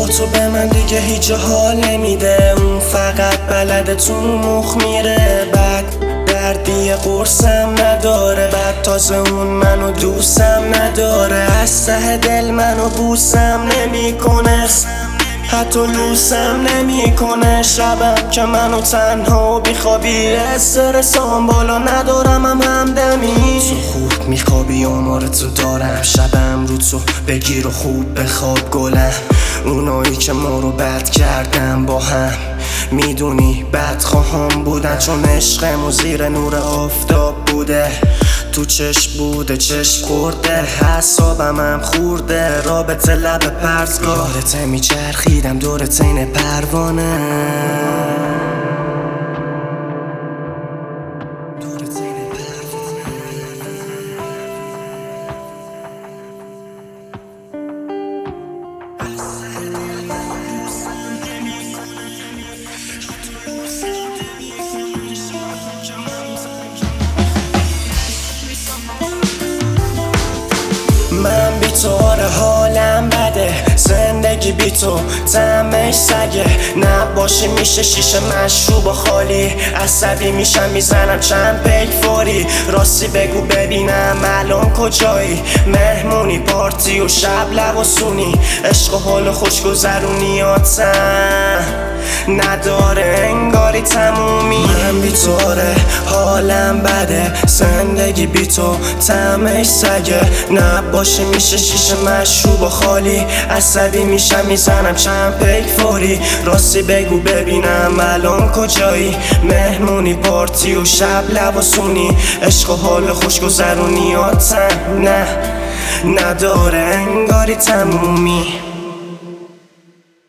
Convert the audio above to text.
تو به من دیگه هیچ حال نمیده. اون فقط بلده تو مخ میره. بعد دردی قرصم نداره. بعد تازه اون منو دوستم نداره. از ته دل منو بوسم نمیکنه. حتی لوسم نمیکنه. شبم که منو تنها و بیخوابی استرسام بالا ندارم همدمی. تو خوب میخوابی آمار تو دارم. شبم رو تو بگیر و خوب بخواب گلم. اونایی که ما رو بد کردن با هم میدونی بدخواهم بودن. چون عشقمو زیر نور آفتاب بوده. تو چشم بوده چشم خورده. حسابم هم خورده. رابطه لب پرتگاه. یادته میچرخیدم دورت این پروانه. من بی تو آره حالم بده. زندگی بی تو طعمش سگه. نباشی میشه شیشه مشروب و خالی. عصبی میشم میزنم چند پیک فوری. راستی بگو ببینم الان کجایی؟ مهمونی پارتی و شب لباسونی. عشق و حال خوشگذرونیاتم نداره انگاری تمومی. من بی تو آره حالم بده. زندگی بی تو طعمش سگه. نباشه میشه شیشه مشروب و خالی. عصبی میشم میزنم چند پیک فوری. راستی بگو ببینم الان کجایی؟ مهمونی پارتی و شب لباسونی. عشق و حال خوشگذرونیاتم نداره انگاری تمومی.